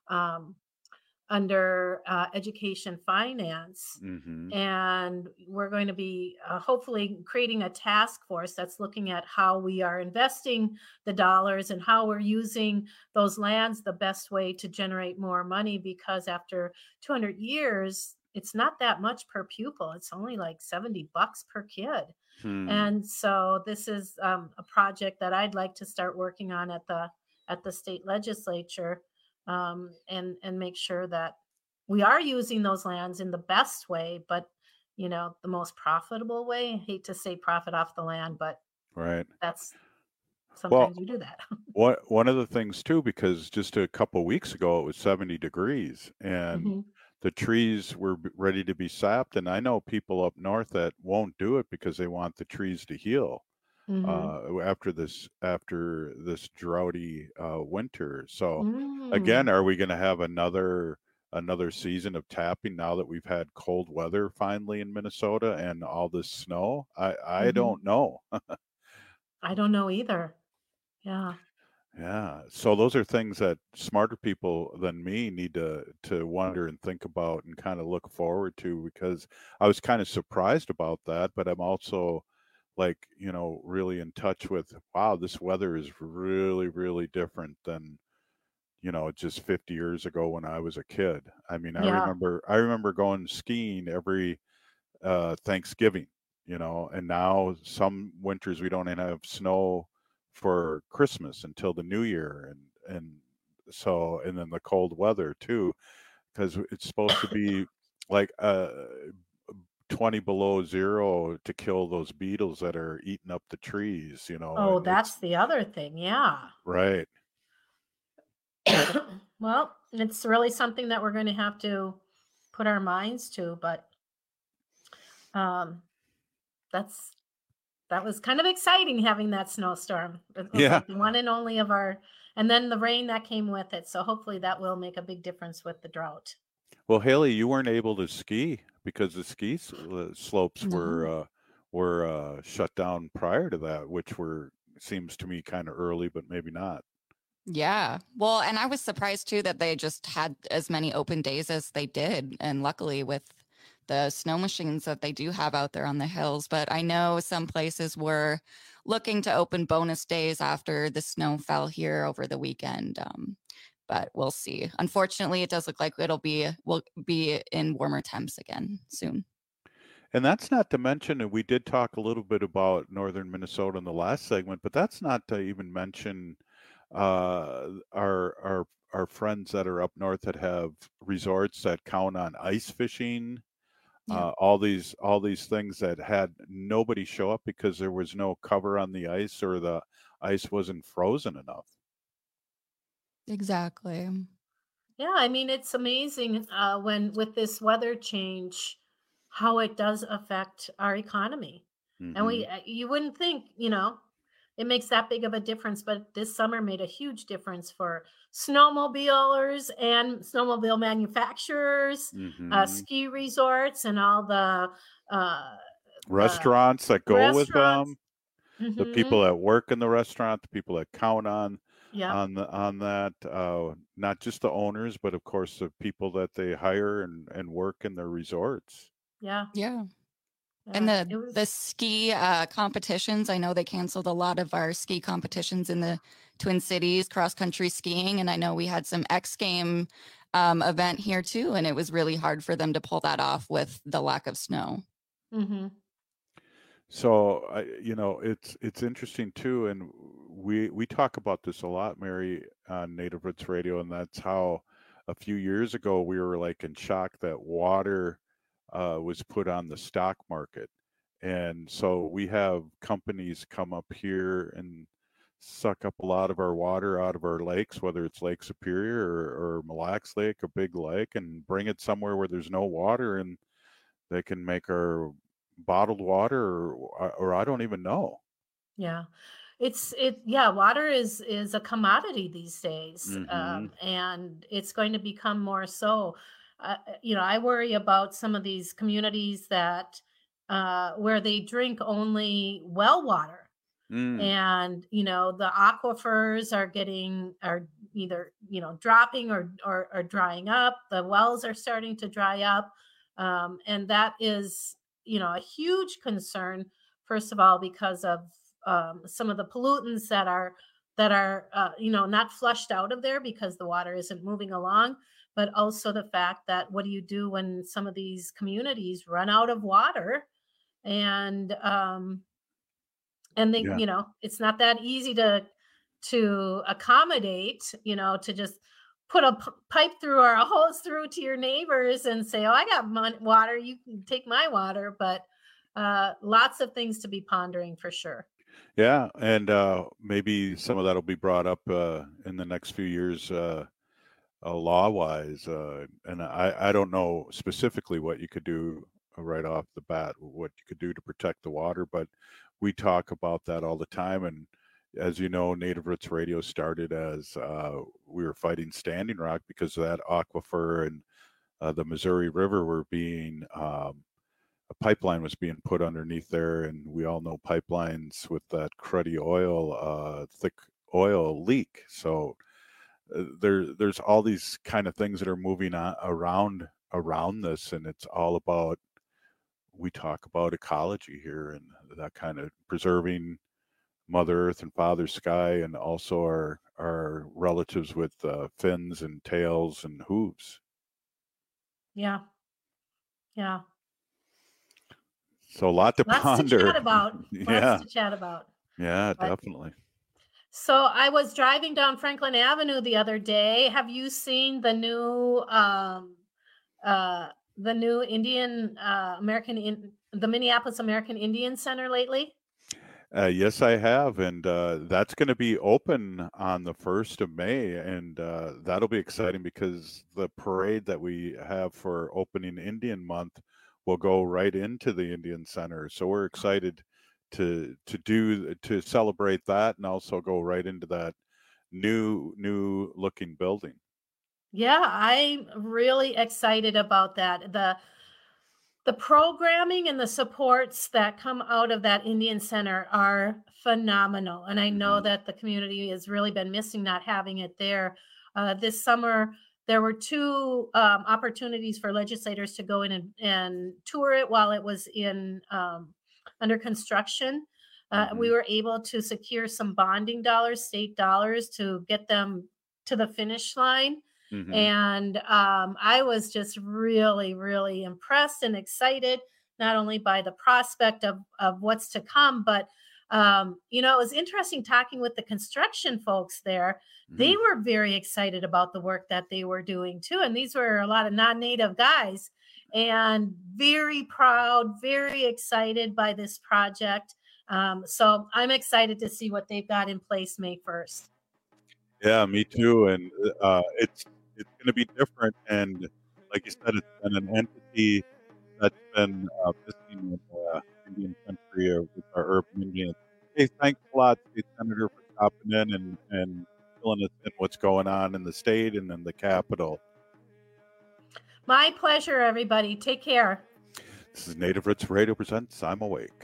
education finance. And we're going to be hopefully creating a task force that's looking at how we are investing the dollars and how we're using those lands the best way to generate more money, because after 200 years, it's not that much per pupil. It's only like $70 per kid. And so this is a project that I'd like to start working on at the state legislature, and make sure that we are using those lands in the best way, but the most profitable way. I hate to say profit off the land, but right. That's sometimes you do that. One of the things too, because just a couple of weeks ago it was 70 degrees and the trees were ready to be sapped, and I know people up north that won't do it because they want the trees to heal after this droughty winter. So again, are we going to have another season of tapping now that we've had cold weather finally in Minnesota and all this snow? I don't know. I don't know either. Yeah. Yeah. So those are things that smarter people than me need to wonder and think about and kind of look forward to, because I was kind of surprised about that, but I'm also really in touch with, wow, this weather is really, really different than, just 50 years ago when I was a kid. I mean, I remember going skiing every Thanksgiving, and now some winters we don't even have snow for Christmas until the new year, and then the cold weather too, because it's supposed to be like 20 below zero to kill those beetles that are eating up the trees, Oh, that's the other thing. Yeah. Right. Well, it's really something that we're going to have to put our minds to, but that was kind of exciting having that snowstorm. It was like the one and only of our, and then the rain that came with it. So hopefully that will make a big difference with the drought. Well, Haley, you weren't able to ski because the ski slopes were shut down prior to that, which seems to me kind of early, but maybe not. Yeah. Well, and I was surprised too that they just had as many open days as they did. And luckily with the snow machines that they do have out there on the hills, but I know some places were looking to open bonus days after the snow fell here over the weekend. But we'll see. Unfortunately, it does look like we'll be in warmer temps again soon. And that's not to mention, and we did talk a little bit about northern Minnesota in the last segment, but that's not to even mention our friends that are up north that have resorts that count on ice fishing. All these things that had nobody show up because there was no cover on the ice or the ice wasn't frozen enough. Exactly. Yeah, I mean, it's amazing when with this weather change, how it does affect our economy. And you wouldn't think, it makes that big of a difference, but this summer made a huge difference for snowmobilers and snowmobile manufacturers, ski resorts, and all the restaurants that go with them, the people that work in the restaurant, the people that count on that, not just the owners, but of course the people that they hire and work in their resorts. Yeah. And the ski competitions, I know they canceled a lot of our ski competitions in the Twin Cities, cross-country skiing. And I know we had some X Game event here too. And it was really hard for them to pull that off with the lack of snow. So, it's interesting too. And we talk about this a lot, Mary, on Native Roots Radio. And that's how a few years ago, we were like in shock that water was put on the stock market. And so we have companies come up here in suck up a lot of our water out of our lakes, whether it's Lake Superior or Mille Lacs Lake, a big lake, and bring it somewhere where there's no water, and they can make our bottled water, or I don't even know. Yeah. Water is a commodity these days. And it's going to become more so. I worry about some of these communities that where they drink only well water. And the aquifers are either dropping or drying up. The wells are starting to dry up, and that is a huge concern. First of all, because of some of the pollutants that are not flushed out of there because the water isn't moving along, but also the fact that what do you do when some of these communities run out of water, and they, it's not that easy to accommodate, to just put a pipe through or a hose through to your neighbors and say, oh, I got water, you can take my water. But lots of things to be pondering for sure. Yeah, and maybe some of that will be brought up in the next few years, law-wise. And I don't know specifically what you could do right off the bat, what you could do to protect the water, but we talk about that all the time. And as you know, Native Roots Radio started as we were fighting Standing Rock because of that aquifer, and the Missouri River were being a pipeline was being put underneath there, and we all know pipelines with that cruddy oil, thick oil leak. So there's all these kind of things that are moving on around this, and it's all about, we talk about ecology here and that kind of preserving Mother Earth and Father Sky, and also our relatives with fins and tails and hooves. Yeah. So a lot to ponder. Lots to chat about. Yeah, definitely. So I was driving down Franklin Avenue the other day. Have you seen the new Indian the Minneapolis American Indian Center lately? Yes, I have, and that's going to be open on the 1st of May, and that'll be exciting because the parade that we have for opening Indian Month will go right into the Indian Center. So we're excited to celebrate that, and also go right into that new looking building. Yeah, I'm really excited about that. The programming and the supports that come out of that Indian Center are phenomenal. And I know that the community has really been missing not having it there. This summer, there were 2 opportunities for legislators to go in and tour it while it was under construction. We were able to secure some bonding dollars, state dollars, to get them to the finish line. And I was just really, really impressed and excited, not only by the prospect of what's to come, but, it was interesting talking with the construction folks there. They were very excited about the work that they were doing too. And these were a lot of non-native guys, and very proud, very excited by this project. So I'm excited to see what they've got in place May 1st. Yeah, me too. And it's going to be different. And like you said, it's been an entity that's been missing in Indian country with our urban Indians. Hey, thanks a lot, State Senator, for stopping in and filling us in what's going on in the state and in the Capitol. My pleasure, everybody. Take care. This is Native Roots Radio presents I'm Awake.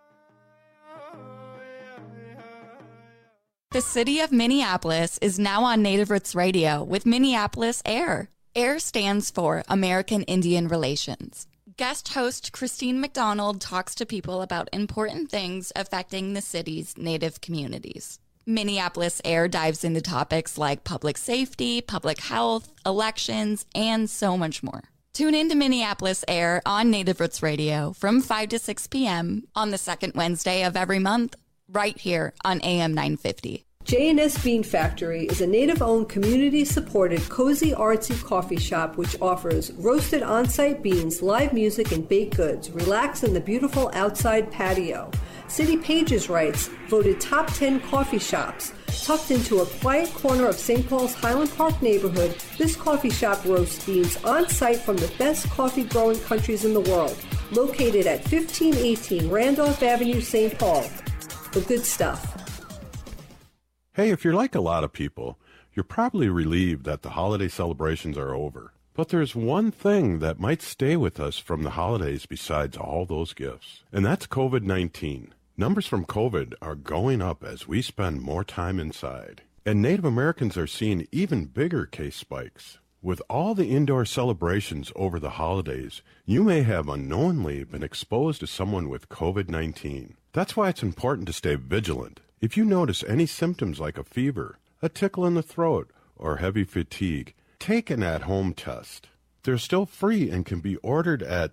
The city of Minneapolis is now on Native Roots Radio with Minneapolis AIR. AIR stands for American Indian Relations. Guest host Christine McDonald talks to people about important things affecting the city's Native communities. Minneapolis AIR dives into topics like public safety, public health, elections, and so much more. Tune in to Minneapolis AIR on Native Roots Radio from 5 to 6 p.m. on the second Wednesday of every month, right here on AM 950. J&S Bean Factory is a Native-owned, community-supported, cozy, artsy coffee shop which offers roasted on-site beans, live music, and baked goods. Relax in the beautiful outside patio. City Pages writes, voted top 10 coffee shops. Tucked into a quiet corner of St. Paul's Highland Park neighborhood, this coffee shop roasts beans on site from the best coffee growing countries in the world. Located at 1518 Randolph Avenue, St. Paul. The good stuff. Hey, if you're like a lot of people, you're probably relieved that the holiday celebrations are over. But there's one thing that might stay with us from the holidays besides all those gifts, and that's COVID-19. Numbers from COVID are going up as we spend more time inside. And Native Americans are seeing even bigger case spikes. With all the indoor celebrations over the holidays, you may have unknowingly been exposed to someone with COVID-19. That's why it's important to stay vigilant. If you notice any symptoms like a fever, a tickle in the throat, or heavy fatigue, take an at-home test. They're still free and can be ordered at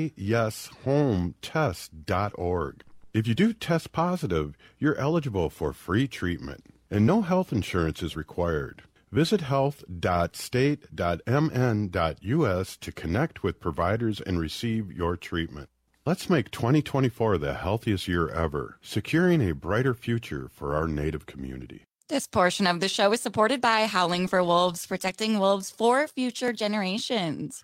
sayyeshometest.org. If you do test positive, you're eligible for free treatment, and no health insurance is required. Visit health.state.mn.us to connect with providers and receive your treatment. Let's make 2024 the healthiest year ever, securing a brighter future for our Native community. This portion of the show is supported by Howling for Wolves, protecting wolves for future generations.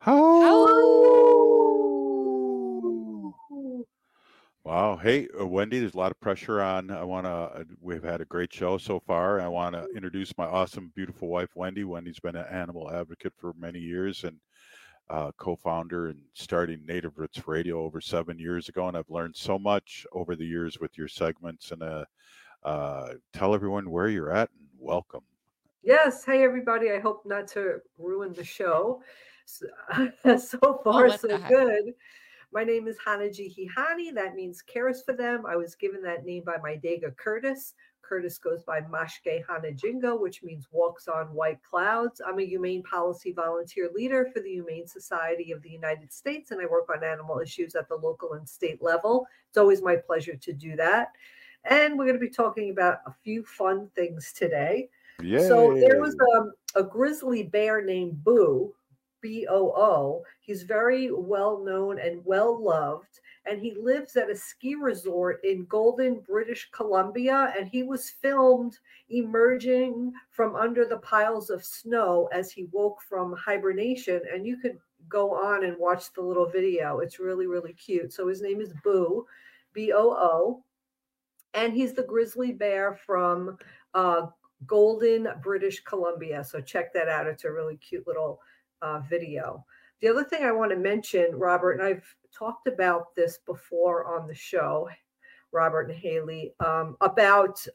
Wow. Hey, Wendy, there's a lot of pressure on. We've had a great show so far. I want to introduce my awesome, beautiful wife, Wendy. Wendy's been an animal advocate for many years and co-founder and starting Native Roots Radio over 7 years ago. And I've learned so much over the years with your segments. And tell everyone where you're at and welcome. Yes. Hey, everybody. I hope not to ruin the show. So far, so good. My name is Hanaji Hihani. That means cares for them. I was given that name by my Dega Curtis. Curtis goes by Mashke Hanajingo, which means walks on white clouds. I'm a humane policy volunteer leader for the Humane Society of the United States, and I work on animal issues at the local and state level. It's always my pleasure to do that. And we're going to be talking about a few fun things today. Yay. So there was a grizzly bear named Boo, B-O-O. He's very well known and well loved, and he lives at a ski resort in Golden, British Columbia, and he was filmed emerging from under the piles of snow as he woke from hibernation, and you could go on and watch the little video. It's really, really cute. So his name is Boo, B-O-O, and he's the grizzly bear from Golden, British Columbia. So check that out. It's a really cute little video. The other thing I want to mention, Robert, and I've talked about this before on the show, Robert and Haley, about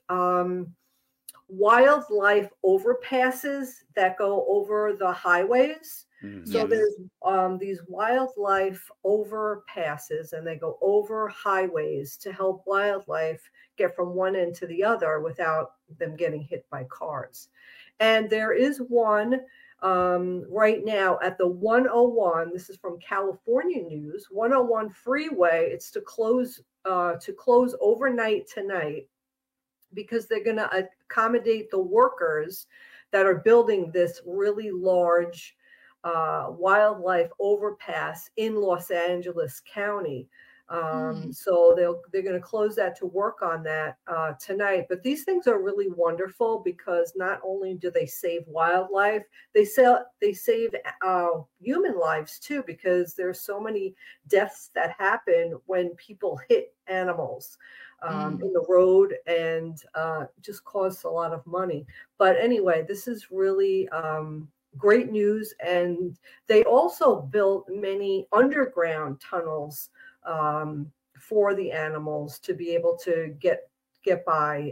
wildlife overpasses that go over the highways. So there's these wildlife overpasses, and they go over highways to help wildlife get from one end to the other without them getting hit by cars. And there is one right now at the 101. This is from California News. 101 freeway. It's to close overnight tonight because they're going to accommodate the workers that are building this really large wildlife overpass in Los Angeles County. So they're going to close that to work on that tonight. But these things are really wonderful because not only do they save wildlife, they save human lives too, because there's so many deaths that happen when people hit animals in the road and just costs a lot of money. But anyway, this is really great news. And they also built many underground tunnels for the animals to be able to get by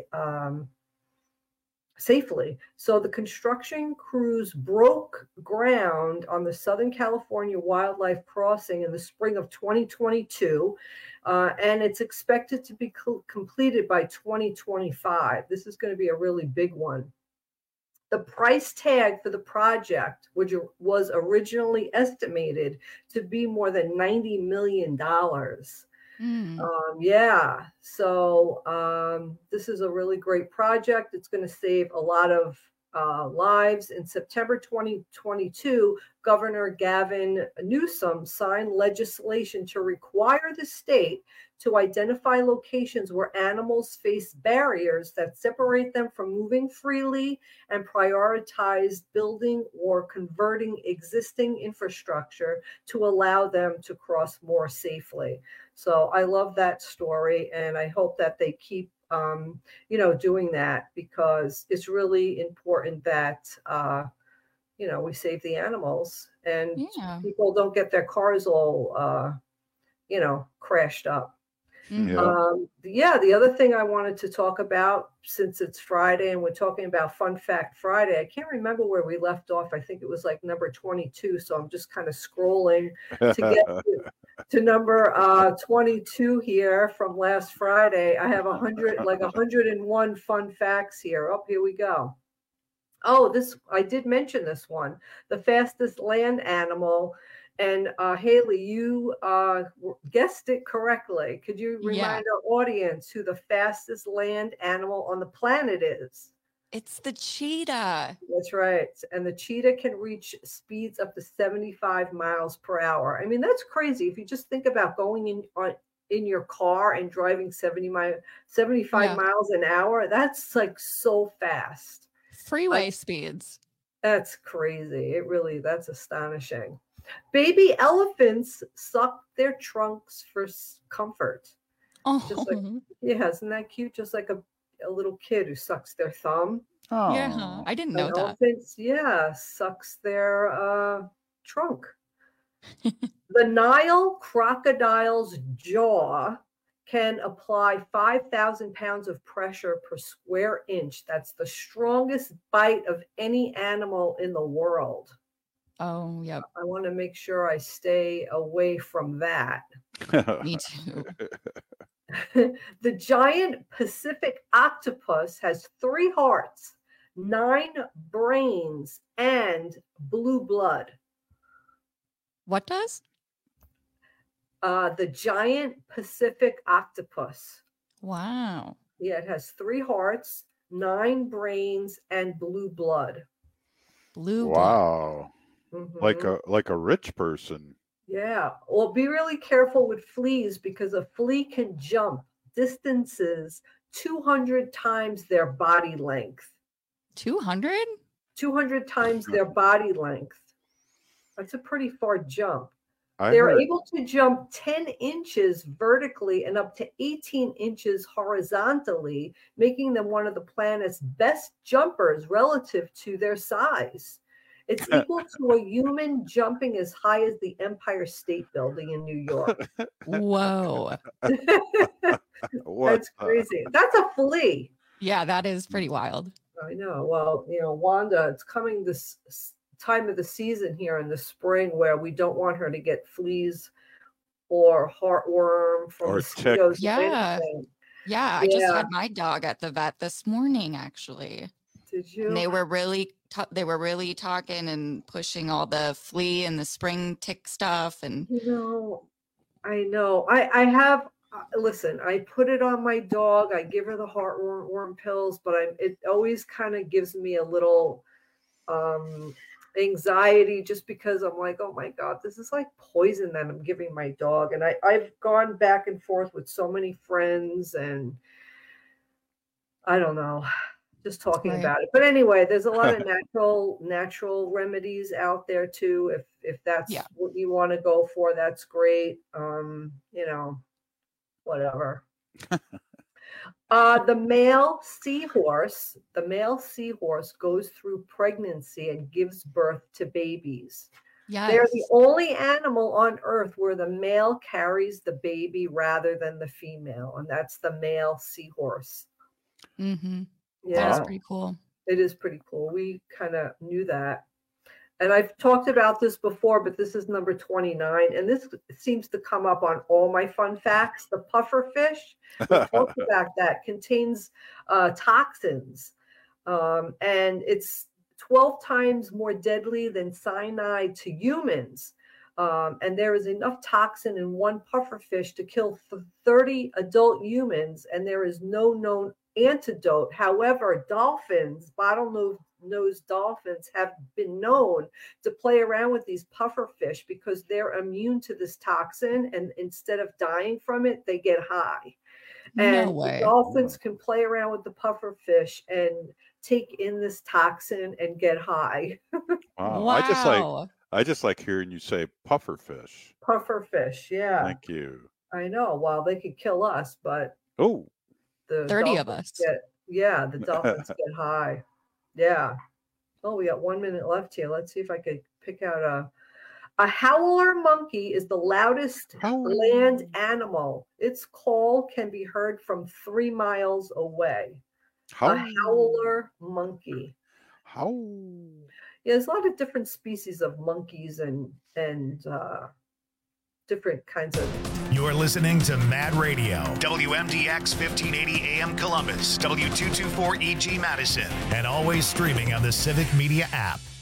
safely. So the construction crews broke ground on the Southern California Wildlife Crossing in the spring of 2022, and it's expected to be completed by 2025. This is going to be a really big one. The price tag for the project, which was originally estimated to be more than $90 million. So this is a really great project. It's going to save a lot of lives. In September 2022, Governor Gavin Newsom signed legislation to require the state to identify locations where animals face barriers that separate them from moving freely and prioritize building or converting existing infrastructure to allow them to cross more safely. So I love that story, and I hope that they keep doing that, because it's really important that we save the animals and people don't get their cars all crashed up. The other thing I wanted to talk about, since it's Friday and we're talking about Fun Fact Friday, I can't remember where we left off. I think it was like number 22. So I'm just kind of scrolling to get to number 22 here from last Friday. I have 101 fun facts here. Oh, here we go. Oh, I did mention this one, the fastest land animal. And Haley, you guessed it correctly. Could you remind our audience who the fastest land animal on the planet is? It's the cheetah. That's right. And the cheetah can reach speeds up to 75 miles per hour. I mean, that's crazy. If you just think about going in your car and driving 75 miles an hour, that's like so fast. Freeway speeds. That's crazy. That's astonishing. Baby elephants suck their trunks for comfort. Oh, isn't that cute? Just like a little kid who sucks their thumb. Oh, yeah, I didn't know that. Elephants, sucks their trunk. The Nile crocodile's jaw can apply 5,000 pounds of pressure per square inch. That's the strongest bite of any animal in the world. Oh, yep. I want to make sure I stay away from that. Me too. The giant Pacific octopus has 3 hearts, 9 brains, and blue blood. What does? The giant Pacific octopus. Wow. Yeah, it has 3 hearts, 9 brains, and blue blood. Blue blood. Wow. Mm-hmm. Like a rich person. Yeah. Well, be really careful with fleas, because a flea can jump distances 200 times their body length. 200? 200 times their body length. That's a pretty far jump. They're able to jump 10 inches vertically and up to 18 inches horizontally, making them one of the planet's best jumpers relative to their size. It's equal to a human jumping as high as the Empire State Building in New York. Whoa. That's crazy. That's a flea. Yeah, that is pretty wild. I know. Well, Wanda, it's coming this time of the season here in the spring where we don't want her to get fleas or heartworm from mosquitoes. Yeah. Yeah, I just had my dog at the vet this morning, actually. Did you? And they were really talking and pushing all the flea and the spring tick stuff. And I know. I have. Listen, I put it on my dog. I give her the heartworm pills, but it always kind of gives me a little anxiety, just because I'm like, oh my God, this is like poison that I'm giving my dog. And I've gone back and forth with so many friends, and I don't know. Just talking about it. But anyway, there's a lot of natural remedies out there too. If that's what you want to go for, that's great. Whatever. The male seahorse goes through pregnancy and gives birth to babies. Yes. They're the only animal on Earth where the male carries the baby rather than the female, and that's the male seahorse. Mm-hmm. Yeah, that's pretty cool. It is pretty cool. We kind of knew that. And I've talked about this before, but this is number 29. And this seems to come up on all my fun facts. The pufferfish, we talked about that, contains toxins. And it's 12 times more deadly than cyanide to humans. And there is enough toxin in one pufferfish to kill 30 adult humans. And there is no known antidote. However, dolphins, bottlenose nosed dolphins have been known to play around with these puffer fish because they're immune to this toxin, and instead of dying from it, they get high. And the dolphins can play around with the puffer fish and take in this toxin and get high. Wow. I just like hearing you say puffer fish. Puffer fish, yeah. Thank you. I know. Well, they could kill us, but the 30 of us. The dolphins get high. Yeah. Oh, we got 1 minute left here. Let's see if I could pick out a howler monkey is the loudest land animal. Its call can be heard from 3 miles away. A howler monkey. Yeah, there's a lot of different species of monkeys and different kinds of. You're listening to Mad Radio, WMDX 1580 AM Columbus, W224 EG Madison, and always streaming on the Civic Media app.